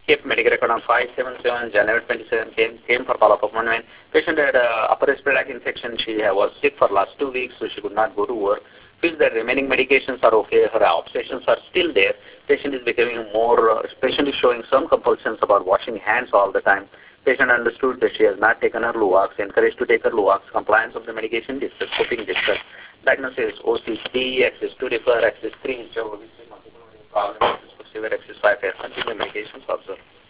kept medical record on 577, January 27, came for follow-up appointment. Patient had upper respiratory infection. She was sick for last 2 weeks, so she could not go to work. Feels that remaining medications are okay. Her observations are still there. Patient is becoming more, patient is showing some compulsions about washing hands all the time. Patient understood that she has not taken her Luvox, encouraged to take her Luvox. Compliance of the medication discussed, coping discussed. Diagnosis OCD, axis 2 defer, axis 3 is obviously multiple problem, axis 4 severe, axis 5 continue medications observed.